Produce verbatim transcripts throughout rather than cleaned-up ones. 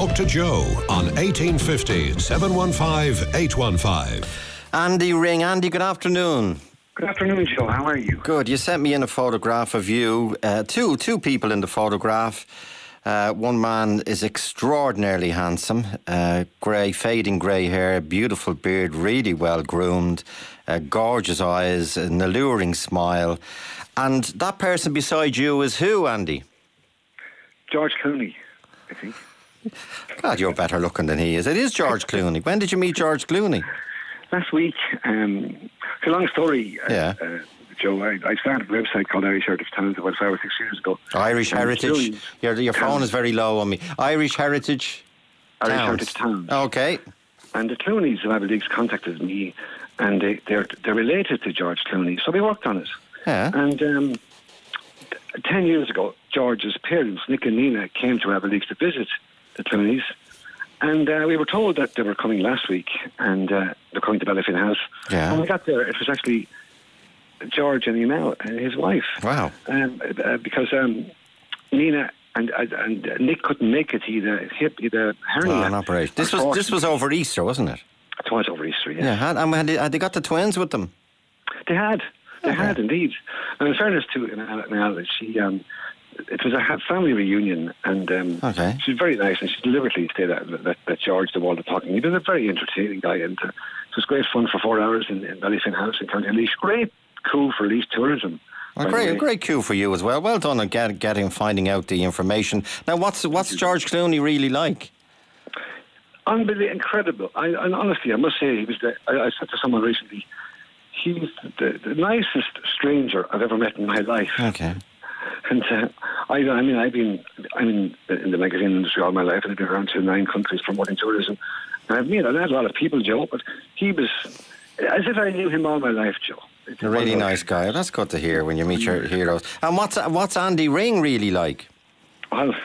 Talk to Joe on eighteen fifty, seven one five, eight one five. Andy Ring. Andy, good afternoon. Good afternoon, Joe. How are you? Good. You sent me in a photograph of you. Uh, two two people in the photograph. Uh, one man is extraordinarily handsome. Uh, grey, fading grey hair, beautiful beard, really well groomed, uh, gorgeous eyes, an alluring smile. And that person beside you is who, Andy? George Clooney, I think. God, you're better looking than he is. It is George Clooney. When did you meet George Clooney? Last week. Um, it's a long story, uh, Yeah. uh, Joe. I, I started a website called Irish Heritage Towns about five or six years ago. Irish Um, Heritage. Clooney's Your, your phone Towns. is very low on me. Irish Heritage Irish Towns. Heritage Towns. Okay. And the Clooneys of Aberdeen contacted me, and they, they're they're related to George Clooney, so we worked on it. Yeah. And um, t- ten years ago, George's parents, Nick and Nina, came to Aberdeen to visit the Clooneys, and uh, we were told that they were coming last week, and uh, they're coming to Bellafin House. Yeah. When we got there, it was actually George and Emel and his wife. Wow. Um, uh, because um, Nina and, and and Nick couldn't make it. He had a hip, he had a hernia. Oh, an operation. This was this was over Easter, wasn't it? It was over Easter, yeah. Yeah. Had, and had they, had they got the twins with them? They had. They Okay. had indeed. And in fairness to Emel, she um, it was a ha- family reunion, and um, Okay. she was very nice, and she deliberately stayed at that, that George the Wall of Talking. He was a very entertaining guy, and uh, it was great fun for four hours in, in Bellafin House in County Laois. Great coup for Laois tourism. Well, by the great, way. great coup for you as well. Well done on get, getting, finding out the information. Now, what's what's George Clooney really like? Unbelievable, incredible. I, and honestly, I must say, he was. The, I, I said to someone recently, he's the, the nicest stranger I've ever met in my life. Okay. And uh, I, I mean, I've been, I'm in, in the magazine industry all my life, and I've been around to nine countries promoting tourism. And I've met, I've met a lot of people, Joe, but he was as if I knew him all my life, Joe. It's A really wonderful. nice guy. That's good to hear when you meet your heroes. And what's what's Andy Ring really like? Well,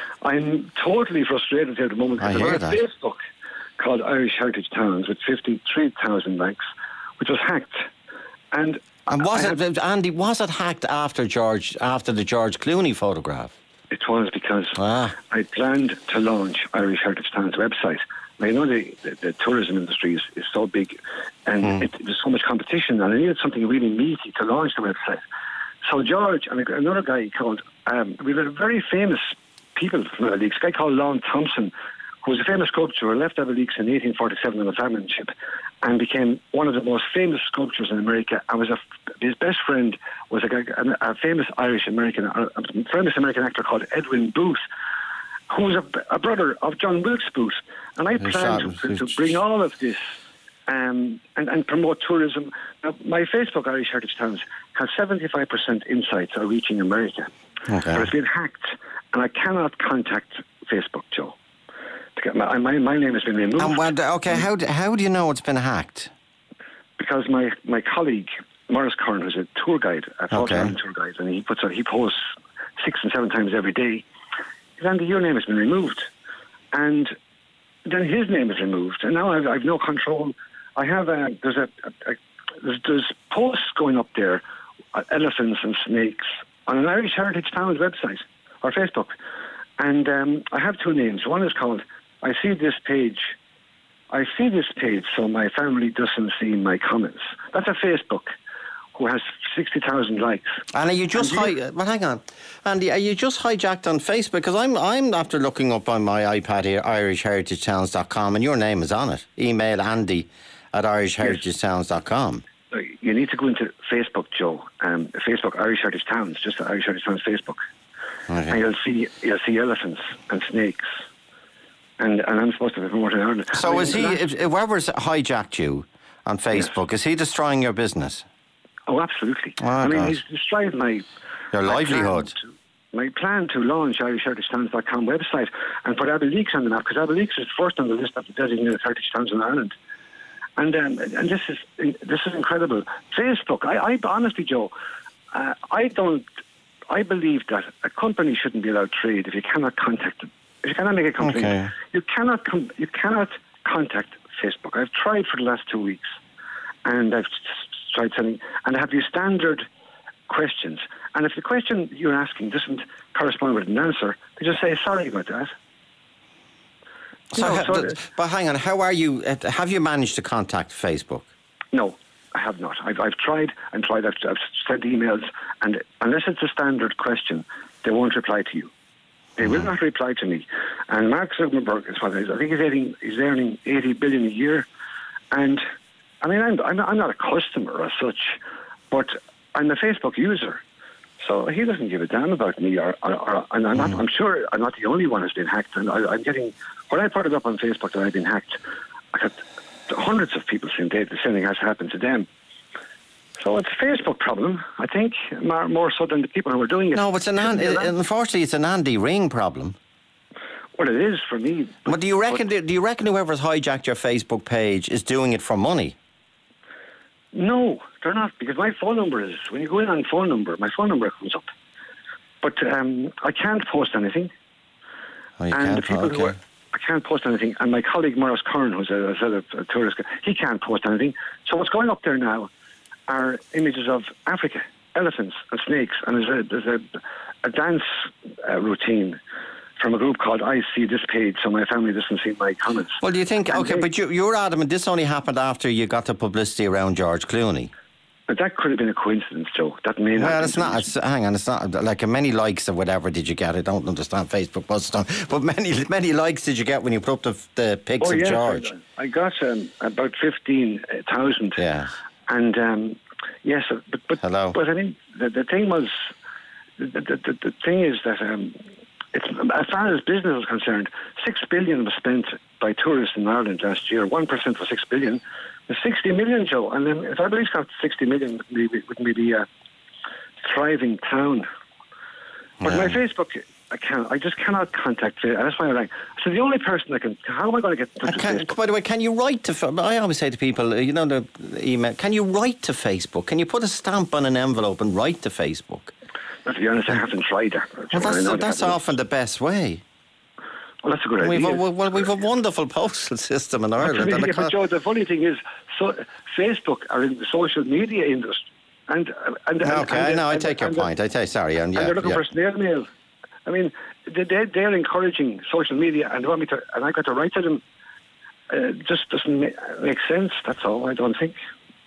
I'm totally frustrated here at the moment. I because hear I'm on that. Facebook called Irish Heritage Towns with fifty-three thousand likes, which was hacked. And And was I it had- Andy? Was it hacked after George after the George Clooney photograph? It was because Ah. I planned to launch Irish Heritage Towns website. Now, you know, the, the, the tourism industry is, is so big, and Mm. it, there's so much competition, and I needed something really meaty to launch the website. So George and another guy called, um, we had very famous people from Aberdeen, a guy called Lon Thompson, who was a famous sculptor who left Aberdeen in eighteen forty-seven on a famine ship and became one of the most famous sculptors in America. And was a, his best friend was a, guy, a, a famous Irish American, a, a famous American actor called Edwin Booth, who was a, a brother of John Wilkes Booth. And I Who planned shot- to, to who- bring all of this um, and, and promote tourism. Now, my Facebook Irish Heritage Towns has seventy-five percent insights are reaching America. Okay. But it's been hacked, and I cannot contact Facebook, Joe. To get my, my, my name has been removed. And what, okay, how do, how do you know it's been hacked? Because my, my colleague, Morris Curran, who's a tour guide, a Falkland Okay. Island tour guide, and he puts out, he posts six and seven times every day, he says, Andy, your name has been removed. And then his name is removed, and now I've, I've no control. I have a, there's a, a, a there's, there's posts going up there, uh, elephants and snakes, on an Irish Heritage Towns website, or Facebook. And um, I have two names. One is called, I see this page, I see this page so my family doesn't see my comments. That's a Facebook who has sixty thousand likes. And are you just And you- hi- well, hang on, Andy? Are you just hijacked on Facebook? Because I'm I'm after looking up on my iPad here, irish heritage towns dot com, and your name is on it. Email Andy at irish heritage towns dot com. You need to go into Facebook, Joe. Um, Facebook Irish Heritage Towns, just the Irish Heritage Towns Facebook, and Okay. you'll see you'll see elephants and snakes, and and I'm supposed to be promoting Ireland. I So mean, is he? that- If, whoever's hijacked you on Facebook, is he destroying your business, Oh, absolutely. Oh, I mean, God. he's destroyed my your my livelihood? plan to- My plan to launch Irish Heritage Towns dot com website and put Aberdeen on the map, because Aberdeen is first on the list of the designated heritage towns in Ireland. And um, and this is this is incredible. Facebook, I, I honestly, Joe, uh, I don't. I believe that a company shouldn't be allowed to trade if you cannot contact them. If you cannot make a complaint, Okay. you cannot com- you cannot contact Facebook. I've tried for the last two weeks, and I've tried sending, and I have these standard questions. And if the question you're asking doesn't correspond with an answer, they just say sorry about that. So, No, ha- so- th- but hang on, how are you? Uh, have you managed to contact Facebook? No, I have not. I've, I've tried and tried. I've, I've sent emails, and unless it's a standard question, they won't reply to you. They will not reply to me. And Mark Zuckerberg is what it is. I think he's earning, he's earning eighty billion a year. And I mean, I'm, I'm, I'm not a customer as such, but I'm a Facebook user. So he doesn't give a damn about me. Or, or, or and I'm, not, I'm sure I'm not the only one who's been hacked. And I, I'm getting, when I put it up on Facebook that I've been hacked, I got hundreds of people saying that the same thing has happened to them. So it's a Facebook problem, I think, more, more so than the people who are doing it. No, it's an Andy, unfortunately, it's an Andy Ring problem. Well, it is for me. But, but do you reckon? But, do you reckon whoever's hijacked your Facebook page is doing it for money? No, they're not, because my phone number is, when you go in on phone number, my phone number comes up. But um, I can't post anything. Oh, you and can't? the people okay. who are, I can't post anything. And my colleague Morris Curran, who's a, a, a tourist, he can't post anything. So what's going up there now are images of Africa, elephants and snakes, and there's a, there's a, a dance uh, routine from a group called I See This Page, so my family doesn't see my comments. Well, do you think, and okay, they, but you, you're adamant this only happened after you got the publicity around George Clooney. But that could have been a coincidence, Joe. That may not. Well, it's not. It's, hang on, it's not like how many likes or whatever did you get? I don't understand Facebook posts on, but many many likes did you get when you put up the, the pics oh, of yes, George? I, I got um, about fifteen thousand. Yeah. And um, yes, but but Hello. But I mean, the, the thing was, the, the, the, the thing is that um, it's as far as business is concerned, six billion was spent by tourists in Ireland last year. One percent was six billion. There's sixty million, Joe, and then if everybody's got sixty million, wouldn't we be a thriving town? But Yeah. my Facebook account, I just cannot contact it. That's why I rang. So the only person I can, how am I going to get in touch Can, with Facebook? by the way, can you write to? I always say to people, you know, the email. Can you write to Facebook? Can you put a stamp on an envelope and write to Facebook? Well, to be honest, I haven't tried that. Well, I that's know that's they haven't. often the best way. Well, that's a good We've idea. a, well, we've a wonderful postal system in Ireland. Yeah, and but the, Joe, the funny thing is, so Facebook are in the social media industry, and and, and okay, and, no, I and, take your and, point. I take sorry, and, yeah, and they're looking yeah. for snail mail. I mean, they, they they're encouraging social media, and they want me to, and I got to write to them. Uh, it just doesn't make, make sense. That's all. I don't think.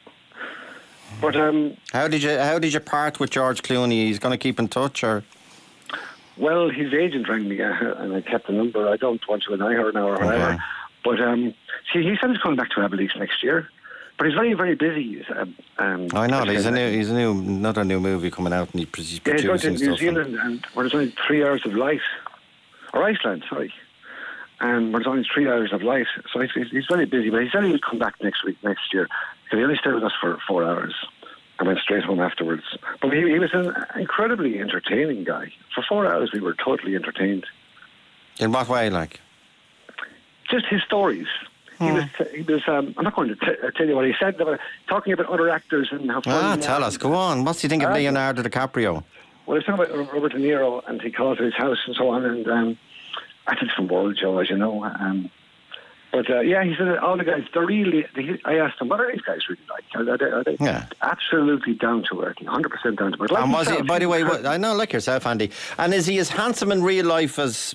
But um, how did you how did you part with George Clooney? He's going to keep in touch, or? Well, his agent rang me, uh, and I kept the number. I don't want to deny her now or whatever. Okay. But um, see, he said he's coming back to Aberdeen next year. But he's very, very busy. Um, um, I know. There's a new, he's a new, another new movie coming out, and he's yeah, he's going to producing New stuff. Zealand, and where there's only three hours of light, or Iceland, sorry. Um, where there's only three hours of light, so he's, he's, he's very busy. But he said he would come back next week, next year, because he only stayed with us for four hours. I went straight home afterwards. But he, he was an incredibly entertaining guy. For four hours, we were totally entertained. In what way, like? Just his stories. He was, he was um, I'm not going to t- tell you what he said, but talking about other actors and how funny Ah, they tell are. us. Go on. What's he think of Uh, Leonardo DiCaprio? Well, he's talking about Robert De Niro, and he calls at his house and so on, and um, I think from World, Joe, as you know. Um, but uh, yeah, he said that all the guys, they're really, they, I asked him, what are these guys really like? Are they, are they Yeah. absolutely down to earth, one hundred percent down to earth? Like And was he, himself, by the way, he's- what, I know, like yourself, Andy. And is he as handsome in real life as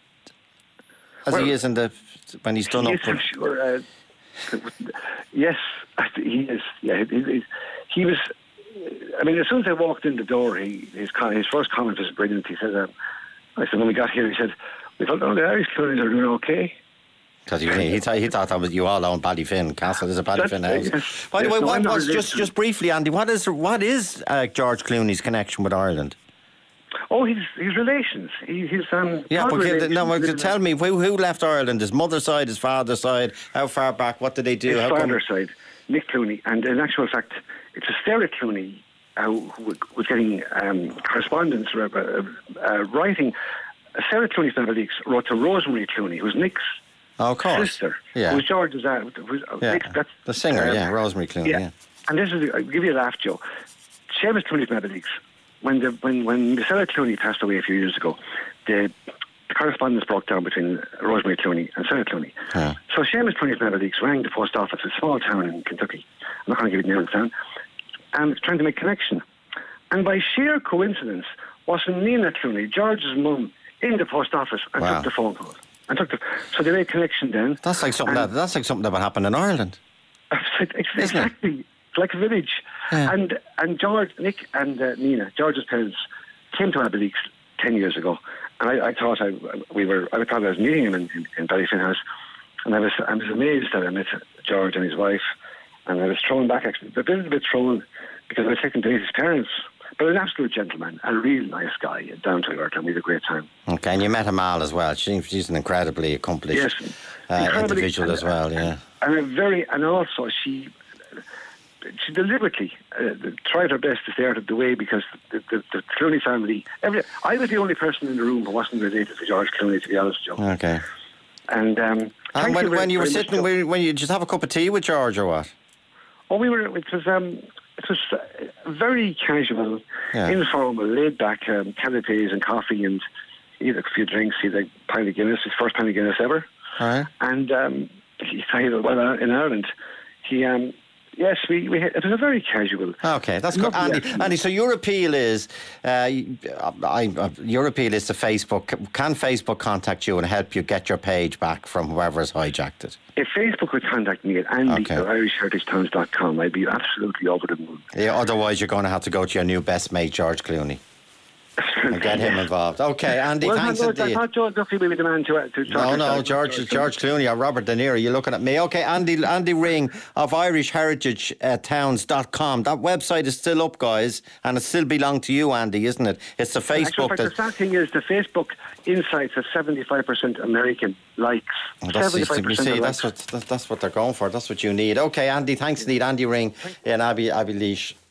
as Well, he is in the when he's done Yes, up? I'm with- sure. Uh, yes, he is. Yeah, he, he, he was. I mean, as soon as I walked in the door, he, his con- his first comment was brilliant. He said, um, "I said when we got here, he said, we thought, oh, the Irish Clooney's are doing okay." Because he, he, thought, he thought that was you all own Ballyfin Castle. Is a Ballyfin That's- house. yes. By the Yes, way, no, what I'm not was just religious. just briefly, Andy? What is what is uh, George Clooney's connection with Ireland? Oh, his his relations. He, his um. Yeah, blood but give- relations no, well, live in- tell me who who left Ireland? His mother's side, his father's side. How far back? What did they do? His How come- father's side, Nick Clooney, and in actual fact, it's a Sarah Clooney uh, who was getting um, correspondence, uh, uh, writing. Sarah Clooney from Leaks wrote to Rosemary Clooney, who's Nick's Oh, of course. sister, Yeah. who's George's aunt. Who's, uh, Yeah. Nick's, that's, The singer, uh, yeah, Rosemary Clooney. Yeah. Yeah. And this is, I'll give you a laugh, Joe. Seamus Clooney from Leaks. When the when when Sarah Clooney passed away a few years ago, the, the correspondence broke down between Rosemary Clooney and Sarah Clooney. Yeah. So Seamus Clooney from Leaks rang the post office, a small town in Kentucky. I'm not going to give you the name of the town. And trying to make connection. And by sheer coincidence, wasn't Nina Clooney, George's mum, in the post office and Wow. took the phone call. And took the, so they made connection then. That's like something that that's like something that would happen in Ireland. Exactly. It's like a village. Yeah. And and George, Nick and uh, Nina, George's parents, came to Abbey Leaks ten years ago. And I, I thought I we were I thought I was meeting him in, in, in Ballyfin House. And I was I was amazed that I met George and his wife. And I was thrown back, actually. A bit, a bit thrown because I was taken to his parents. But an absolute gentleman, a real nice guy, down to earth, and we had a great time. Okay, and you met Amal as well. She, she's an incredibly accomplished yes, uh, incredibly, individual and, as well, yeah. And a very, and also she, she deliberately uh, tried her best to stay out of the way because the, the, the Clooney family. Every, I was the only person in the room who wasn't related to George Clooney, to be honest, Joe. Okay. And um, and when, you when you were much, sitting, when, when you just have a cup of tea with George or what? Oh, we were. It was. Um, it was uh, very casual, yeah. informal, laid back, um, canapes and coffee, and he had a few drinks. He had a pint of Guinness, his first pint of Guinness ever. All right. And um, he started well in Ireland. He. Um, Yes, we, we it was a very casual. Okay, that's good, Andy. Andy, so your appeal is, uh, I, I, your appeal is to Facebook. Can Facebook contact you and help you get your page back from whoever has hijacked it? If Facebook would contact me at Andy okay. at Irish Heritage Towns dot com, I'd be absolutely over the moon. Yeah, otherwise, you're going to have to go to your new best mate, George Clooney. And get him involved. Okay, Andy, well, thanks no, indeed. I thought George Duffy would be the man to, to talk No, no, George, George, George, George Clooney or Robert De Niro. You're looking at me. Okay, Andy Andy Ring of Irish Heritage Towns dot com. That website is still up, guys, and it still belongs to you, Andy, isn't it? It's the Facebook. Actually, the sad thing is the Facebook insights have seventy-five percent American likes. Oh, that's, seventy-five percent see, likes. that's what, that's what they're going for. That's what you need. Okay, Andy, thanks indeed. Andy Ring in Abbey, Abbey Leash.